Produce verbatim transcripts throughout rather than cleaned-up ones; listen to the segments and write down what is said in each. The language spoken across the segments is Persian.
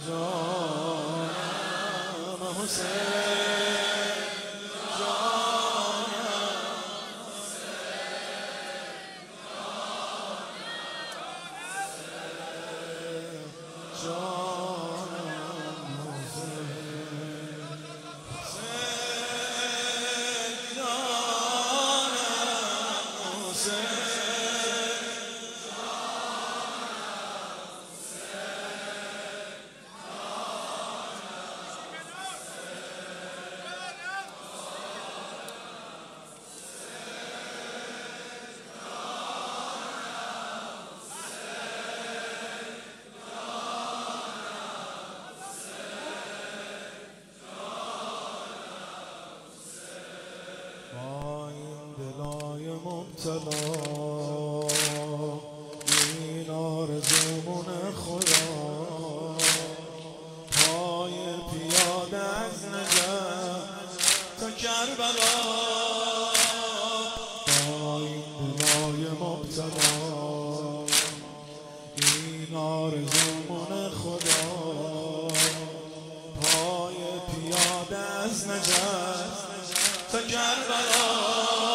جانم حسین جانم مبتلا این آرزومون خدا پای پیاده از نجف تا کربلا با این دلای مبتلا این آرزومون خدا پای پیاده از نجف تا کربلا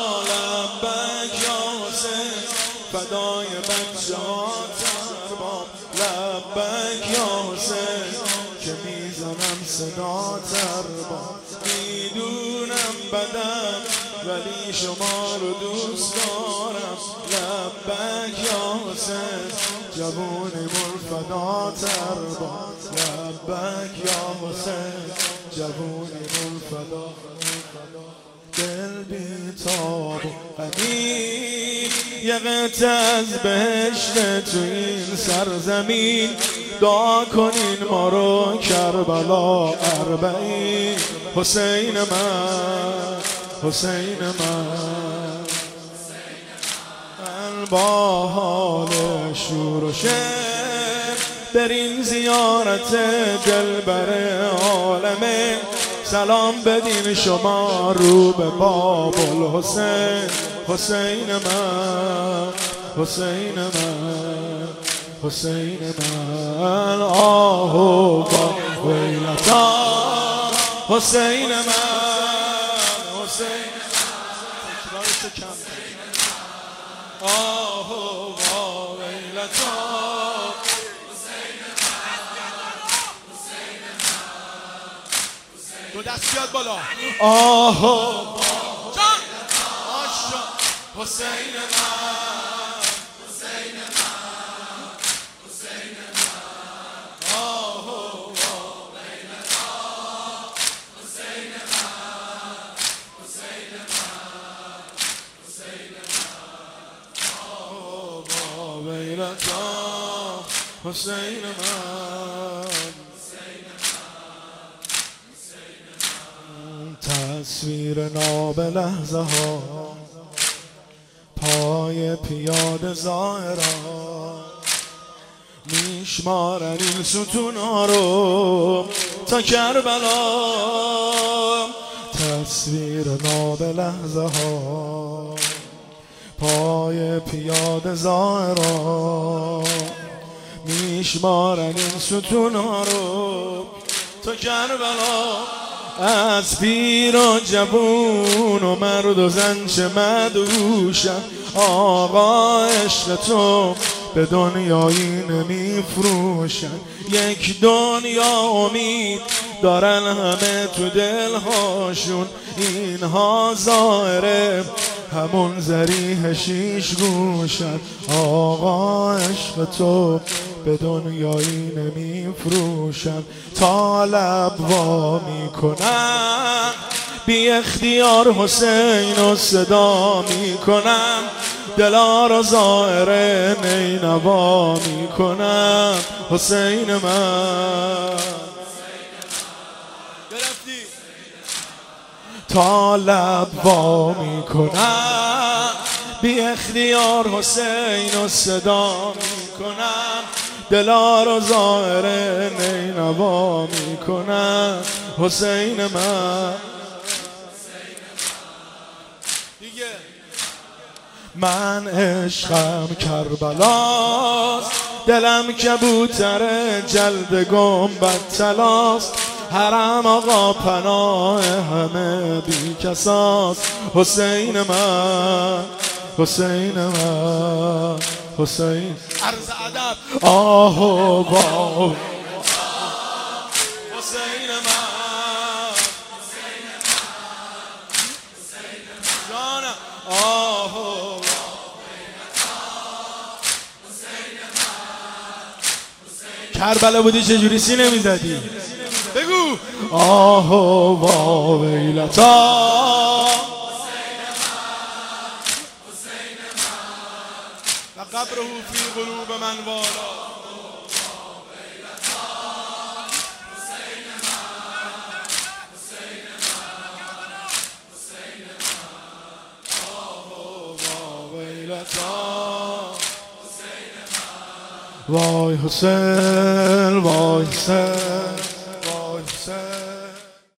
فدای بچه ها ترباب لبک یا حسین که میزنم صدا ترباب میدونم بدم ولی شما رو دوست دارم لبک یا حسین جوونمون فدا ترباب لبک یا حسین جوونمون فدا دل بیتاب و غنی یه قطعه از بهشت تو این سرزمین دعا کنین ما رو کربلا اربعین حسین من حسین من من با حال شور و شعر برین زیارت دلبر عالمه سلام بدین شما رو به باب الحسین حسین من حسین من حسین من آهو با ویلتا حسین من حسین تکرارش کم آهو با ویلتا دو دست بیاد بالا آهو جان آشا حسین من حسین من حسین من آهو ویلتا حسین من حسین من حسین من آهو ویلتا حسین من تصویر ناب لحظه ها پای پیاده ظاهرا میشمارن این ستون ها رو تا کربلا تصویر ناب لحظه ها پای پیاده ظاهرا میشمارن این ستون ها رو تا کربلا از پیر و جوون و مرد و زن چه مدوشن آقا عشق تو به دنیایی نمیفروشن یک دنیا امید دارن همه تو دلهاشون اینها ظاهره همون زریح شیش گوشن آقا عشق تو به دنیایی نمیفروشن تا لب وا میکنم بی اختیار حسین رو صدا میکنم دلا رو ظاهر نینوا میکنم حسین من تا لب وا میکنم بی اختیار حسین رو صدا میکنم دلا رو ظاهر نینوا میکنم حسین من من عشقم کربلاست دلم کبوتر جلد گنبد طلاست، حرم آقا پناه همه بی کساست. حسین من حسین من حسین عرض ادب آه و با حسین من جانم آه و کربلا بودی چجوری سینه میزدی؟ بگو آه و ویلتا و قبره فی قلوب من والا. وای حسین وای حسین وای حسین